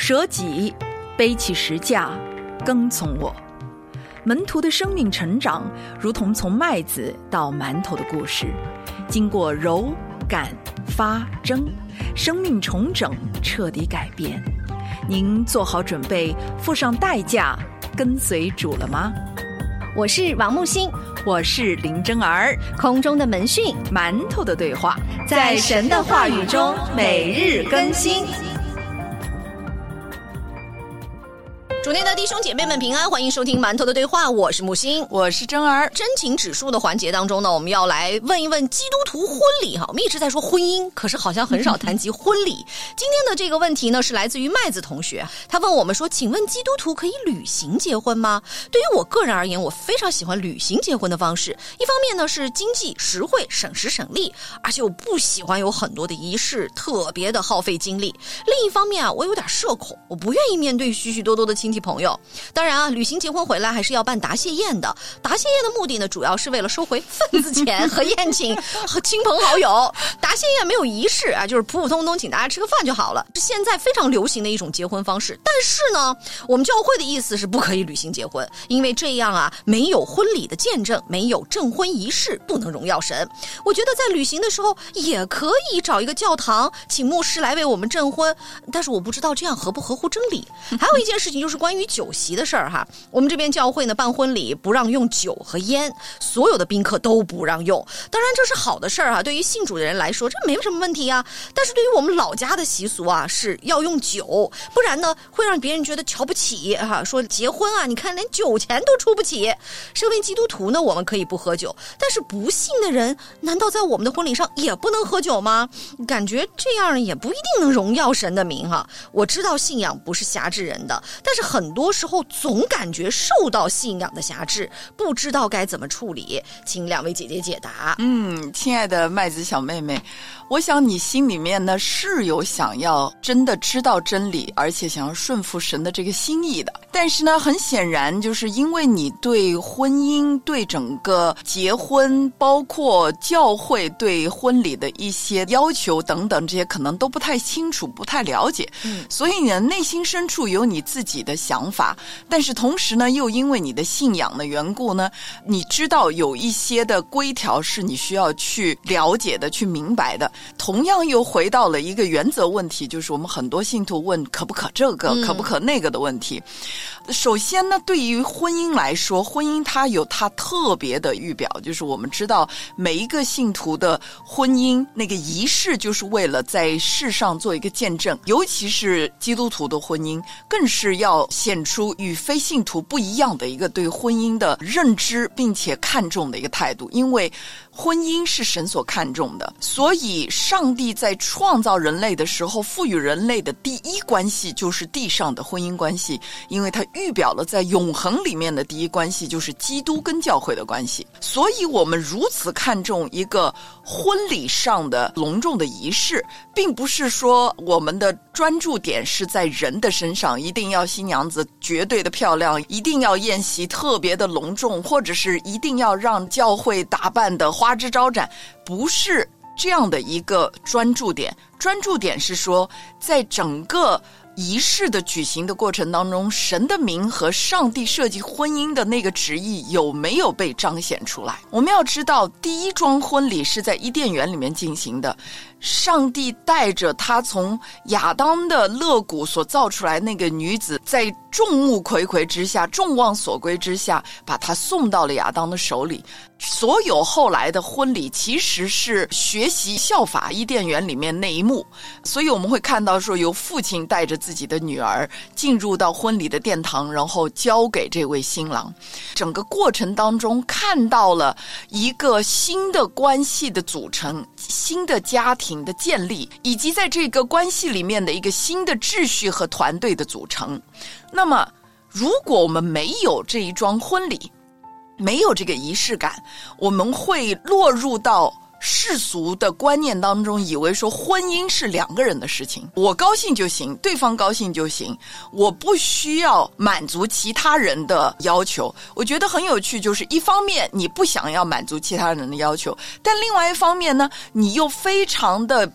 舍己，背起十架，跟从我。门徒的生命成长，如同从麦子到馒头的故事，经过揉、擀、发、蒸，生命重整，彻底改变。您做好准备，付上代价，跟随主了吗？ 我是王木星， 我是林真儿。 空中的门讯， 馒头的对话， 在神的话语中每日更新。主内的弟兄姐妹们平安，欢迎收听馒头的对话，我是木星， 我是真儿。 真情指数的环节当中呢，我们要来问一问基督徒婚礼哈。我们一直在说婚姻，可是好像很少谈及婚礼。今天的这个问题呢，是来自于麦子同学，他问我们说，请问基督徒可以旅行结婚吗？对于我个人而言，我非常喜欢旅行结婚的方式。一方面呢是经济实惠，省时省力，而且我不喜欢有很多的仪式，特别的耗费精力。另一方面啊，我有点社恐，我不愿意面对许许多多的亲戚朋友。当然啊，旅行结婚回来还是要办答谢宴的。答谢宴的目的呢，主要是为了收回份子钱和宴请和亲朋好友。答谢宴没有仪式啊，就是普普通通请大家吃个饭就好了，是现在非常流行的一种结婚方式。但是呢，我们教会的意思是不可以旅行结婚，因为这样啊，没有婚礼的见证，没有证婚仪式，不能荣耀神。我觉得在旅行的时候也可以找一个教堂，请牧师来为我们证婚，但是我不知道这样合不合乎真理。还有一件事情就是关于酒席的事儿哈，我们这边教会呢办婚礼不让用酒和烟，所有的宾客都不让用。当然这是好的事儿哈，对于信主的人来说这没什么问题啊。但是对于我们老家的习俗啊，是要用酒，不然呢会让别人觉得瞧不起哈，说结婚啊，你看连酒钱都出不起。身为基督徒呢，我们可以不喝酒，但是不信的人难道在我们的婚礼上也不能喝酒吗？感觉这样也不一定能荣耀神的名哈。我知道信仰不是辖制人的，但是很多时候总感觉受到信仰的辖制，不知道该怎么处理，请两位姐姐解答。 亲爱的麦子小妹妹，我想你心里面呢是有想要真的知道真理，而且想要顺服神的这个心意的。但是呢，很显然就是因为你对婚姻、对整个结婚，包括教会对婚礼的一些要求等等，这些可能都不太清楚、不太了解。所以呢，内心深处有你自己的想法，但是同时呢，又因为你的信仰的缘故呢，你知道有一些的规条是你需要去了解的、去明白的。同样又回到了一个原则问题，就是我们很多信徒问可不可这个、可不可那个的问题。首先呢，对于婚姻来说，婚姻它有它特别的预表，就是我们知道每一个信徒的婚姻那个仪式，就是为了在世上做一个见证，尤其是基督徒的婚姻，更是要显出与非信徒不一样的一个对婚姻的认知，并且看重的一个态度。因为婚姻是神所看重的，所以上帝在创造人类的时候，赋予人类的第一关系就是地上的婚姻关系，因为它预表了在永恒里面的第一关系就是基督跟教会的关系。所以我们如此看重一个婚礼上的隆重的仪式，并不是说我们的专注点是在人的身上，一定要新娘子绝对的漂亮，一定要宴席特别的隆重，或者是一定要让教会打扮的花枝招展，不是这样的一个专注点。专注点是说，在整个仪式的举行的过程当中，神的名和上帝设计婚姻的那个旨意有没有被彰显出来。我们要知道，第一桩婚礼是在伊甸园里面进行的，上帝带着他从亚当的肋骨所造出来那个女子，在众目睽睽之下，众望所归之下，把她送到了亚当的手里。所有后来的婚礼其实是学习效法伊甸园里面那一幕，所以我们会看到说，由父亲带着自己的女儿进入到婚礼的殿堂，然后交给这位新郎。整个过程当中看到了一个新的关系的组成，新的家庭的建立，以及在这个关系里面的一个新的秩序和团队的组成。那么如果我们没有这一桩婚礼，没有这个仪式感，我们会落入到世俗的观念当中，以为说婚姻是两个人的事情，我高兴就行，对方高兴就行，我不需要满足其他人的要求。我觉得很有趣，就是一方面你不想要满足其他人的要求，但另外一方面呢，你又非常的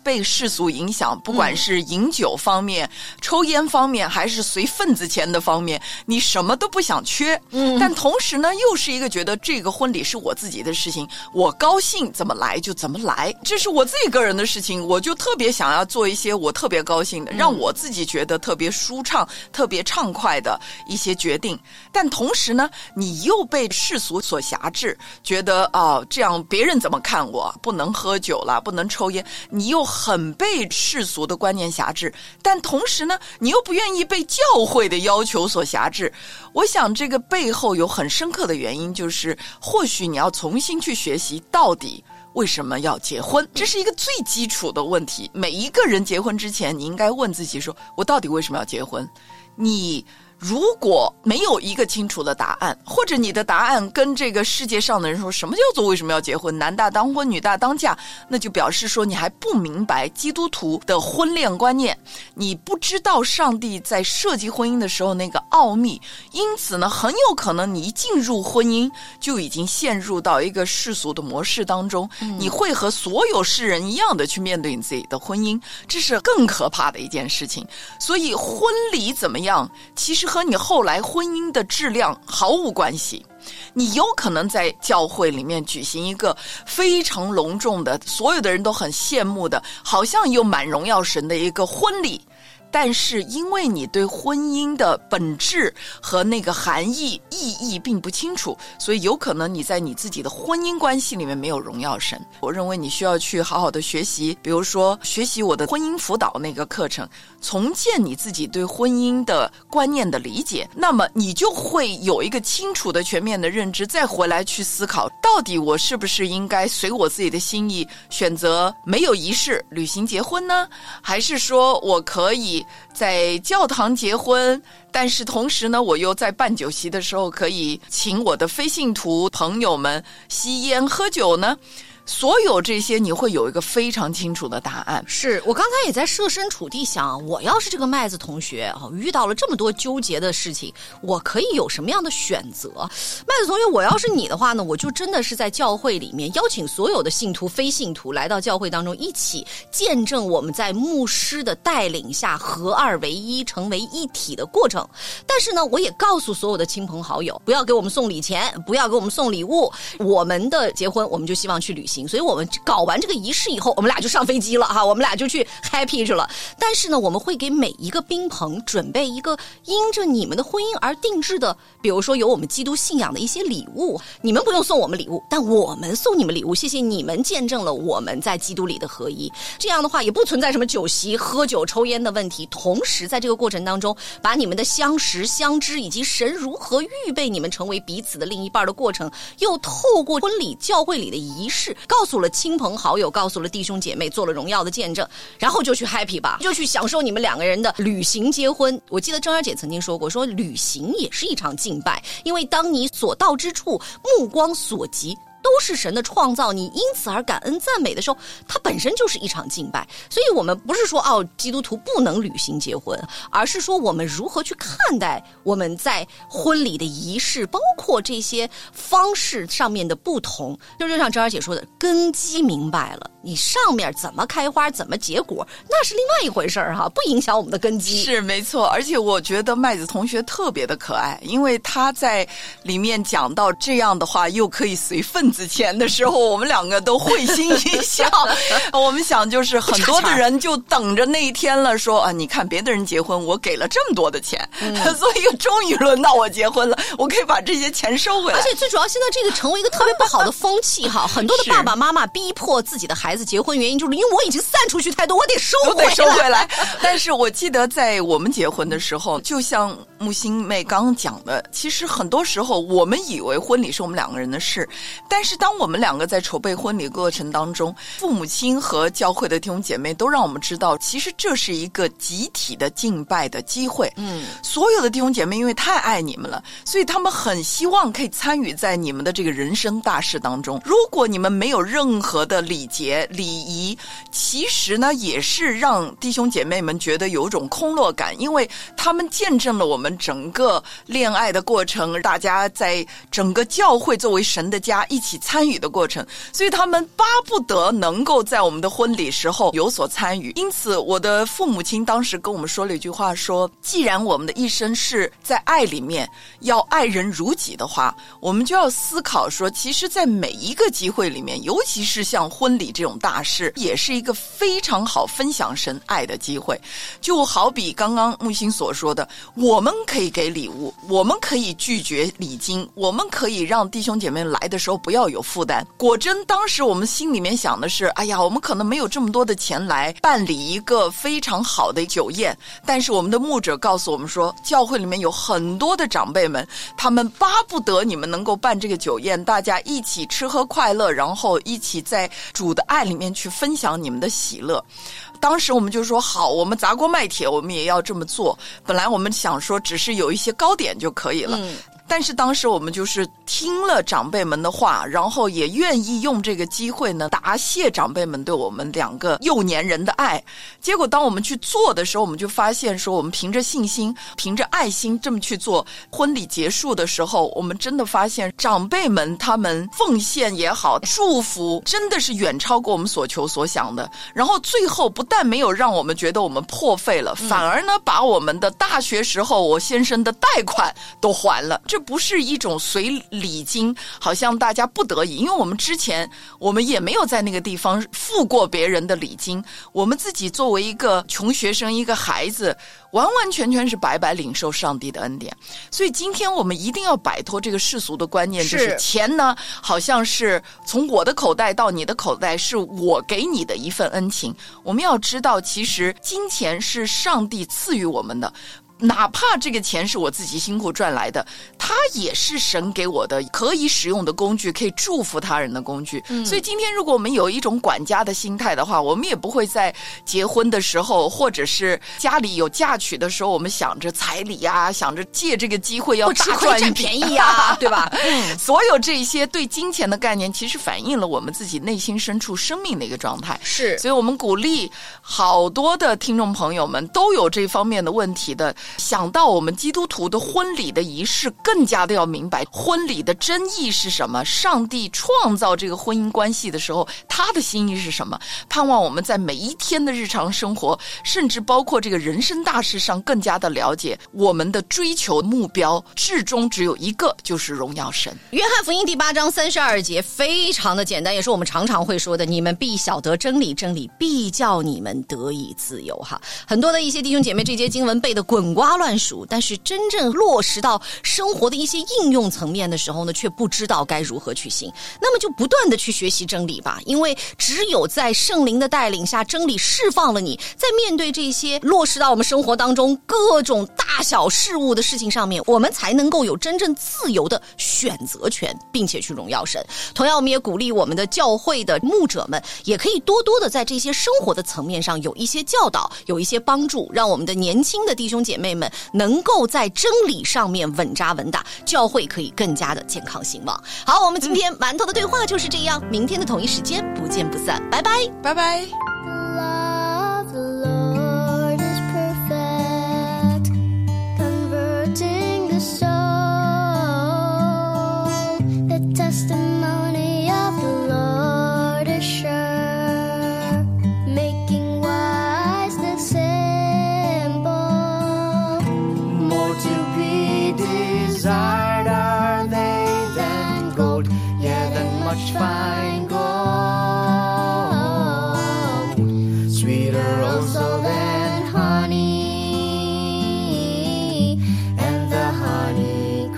被世俗影响，不管是饮酒方面、抽烟方面，还是随份子钱的方面，你什么都不想缺。但同时呢，又是一个觉得这个婚礼是我自己的事情，我高兴怎么来就怎么来，这是我自己个人的事情，我就特别想要做一些我特别高兴的，让我自己觉得特别舒畅、特别畅快的一些决定。但同时呢，你又被世俗所辖制，觉得这样别人怎么看我，不能喝酒了，不能抽烟，你又很被世俗的观念辖制。但同时呢，你又不愿意被教会的要求所辖制。我想这个背后有很深刻的原因，就是或许你要重新去学习到底为什么要结婚，这是一个最基础的问题。每一个人结婚之前，你应该问自己说，我到底为什么要结婚？你如果没有一个清楚的答案，或者你的答案跟这个世界上的人说什么叫做为什么要结婚，男大当婚女大当嫁，那就表示说你还不明白基督徒的婚恋观念，你不知道上帝在设计婚姻的时候那个奥秘。因此呢，很有可能你一进入婚姻就已经陷入到一个世俗的模式当中，你会和所有世人一样的去面对你自己的婚姻，这是更可怕的一件事情。所以婚礼怎么样，其实和你后来婚姻的质量毫无关系。你有可能在教会里面举行一个非常隆重的，所有的人都很羡慕的，好像又满荣耀神的一个婚礼，但是因为你对婚姻的本质和那个含义意义并不清楚，所以有可能你在你自己的婚姻关系里面没有荣耀神。我认为你需要去好好的学习，比如说学习我的婚姻辅导那个课程，重建你自己对婚姻的观念的理解，那么你就会有一个清楚的全面的认知，再回来去思考到底我是不是应该随我自己的心意选择没有仪式旅行结婚呢，还是说我可以在教堂结婚，但是同时呢，我又在办酒席的时候可以请我的非信徒朋友们吸烟喝酒呢？所有这些你会有一个非常清楚的答案。 是我刚才也在设身处地想，我要是这个麦子同学遇到了这么多纠结的事情，我可以有什么样的选择？麦子同学，我要是你的话呢，我就真的是在教会里面邀请所有的信徒非信徒来到教会当中，一起见证我们在牧师的带领下合二为一成为一体的过程。但是呢，我也告诉所有的亲朋好友，不要给我们送礼钱，不要给我们送礼物，我们的结婚我们就希望去旅行，所以我们搞完这个仪式以后，我们俩就上飞机了哈，我们俩就去 happy 去了。但是呢，我们会给每一个宾朋准备一个因着你们的婚姻而定制的，比如说有我们基督信仰的一些礼物，你们不用送我们礼物，但我们送你们礼物，谢谢你们见证了我们在基督里的合一。这样的话也不存在什么酒席喝酒抽烟的问题，同时在这个过程当中，把你们的相识相知以及神如何预备你们成为彼此的另一半的过程，又透过婚礼教会里的仪式告诉了亲朋好友，告诉了弟兄姐妹，做了荣耀的见证，然后就去 happy 吧，就去享受你们两个人的旅行结婚。我记得郑儿姐曾经说过，说旅行也是一场敬拜，因为当你所到之处目光所及都是神的创造，你因此而感恩赞美的时候，它本身就是一场敬拜。所以我们不是说基督徒不能旅行结婚，而是说我们如何去看待我们在婚礼的仪式，包括这些方式上面的不同。就像郑儿姐说的，根基明白了，你上面怎么开花怎么结果，那是另外一回事哈，不影响我们的根基。 是没错，而且我觉得麦子同学特别的可爱，因为他在里面讲到这样的话又可以随份子钱的时候，我们两个都会心一笑。我们想就是很多的人就等着那一天了，说你看别的人结婚我给了这么多的钱，所以终于轮到我结婚了，我可以把这些钱收回来。 而且最主要现在这个成为一个特别不好的风气哈，很多的爸爸妈妈逼迫自己的孩子结婚，原因就是因为我已经散出去太多，我得收回来。 但是我记得在我们结婚的时候，就像木星妹刚刚讲的，其实很多时候我们以为婚礼是我们两个人的事，但是当我们两个在筹备婚礼过程当中，父母亲和教会的弟兄姐妹都让我们知道，其实这是一个集体的敬拜的机会。所有的弟兄姐妹因为太爱你们了，所以他们很希望可以参与在你们的这个人生大事当中。如果你们没有任何的礼节礼仪，其实呢也是让弟兄姐妹们觉得有一种空落感，因为他们见证了我们整个恋爱的过程，大家在整个教会作为神的家一起起参与的过程，所以他们巴不得能够在我们的婚礼时候有所参与。因此我的父母亲当时跟我们说了一句话，说既然我们的一生是在爱里面，要爱人如己的话，我们就要思考说，其实在每一个机会里面，尤其是像婚礼这种大事，也是一个非常好分享神爱的机会。就好比刚刚木星所说的，我们可以给礼物，我们可以拒绝礼金，我们可以让弟兄姐妹来的时候不要有负担。果真当时我们心里面想的是，哎呀，我们可能没有这么多的钱来办理一个非常好的酒宴，但是我们的牧者告诉我们说，教会里面有很多的长辈们，他们巴不得你们能够办这个酒宴，大家一起吃喝快乐，然后一起在主的爱里面去分享你们的喜乐。当时我们就说好，我们砸锅卖铁，我们也要这么做。本来我们想说只是有一些糕点就可以了，但是当时我们就是听了长辈们的话，然后也愿意用这个机会呢答谢长辈们对我们2个幼年人的爱。结果当我们去做的时候，我们就发现说，我们凭着信心，凭着爱心这么去做。婚礼结束的时候，我们真的发现长辈们他们奉献也好，祝福真的是远超过我们所求所想的。然后最后不但没有让我们觉得我们破费了，反而呢把我们的大学时候我先生的贷款都还了。这不是一种随礼金，好像大家不得已，因为我们之前我们也没有在那个地方付过别人的礼金，我们自己作为一个穷学生，一个孩子，完完全全是白白领受上帝的恩典。所以今天我们一定要摆脱这个世俗的观念，就是钱呢好像是从我的口袋到你的口袋，是我给你的一份恩情。我们要知道，其实金钱是上帝赐予我们的，哪怕这个钱是我自己辛苦赚来的，它也是神给我的可以使用的工具，可以祝福他人的工具。所以今天如果我们有一种管家的心态的话，我们也不会在结婚的时候，或者是家里有嫁娶的时候，我们想着彩礼啊，想着借这个机会要大赚一笔， 占便宜啊，对吧？ 所有这些对金钱的概念，其实反映了我们自己内心深处生命的一个状态。 是， 所以我们鼓励好多的听众朋友们都有这方面的问题的，想到我们基督徒的婚礼的仪式，更加的要明白婚礼的真意是什么，上帝创造这个婚姻关系的时候他的心意是什么。盼望我们在每一天的日常生活，甚至包括这个人生大事上，更加的了解我们的追求目标至终只有一个，就是荣耀神。 约翰福音第8章32节非常的简单，也是我们常常会说的，你们必晓得真理，真理必叫你们得以自由。很多的一些弟兄姐妹这些经文背得滚瓜乱熟，但是真正落实到生活的一些应用层面的时候呢，却不知道该如何去行。那么就不断的去学习真理吧，因为只有在圣灵的带领下，真理释放了你，在面对这些落实到我们生活当中各种大小事物的事情上面，我们才能够有真正自由的选择权，并且去荣耀神。同样我们也鼓励我们的教会的牧者们，也可以多多的在这些生活的层面上有一些教导，有一些帮助，让我们的年轻的弟兄姐妹们能够在真理上面稳扎稳打，教会可以更加的健康兴旺。好，我们今天馒头的对话就是这样，明天的同一时间不见不散，拜拜， 拜拜。 Fine gold, sweeter also than honey, and the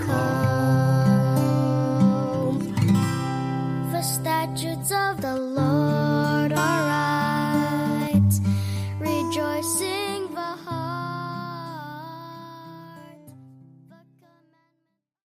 honeycomb. The statutes of the Lord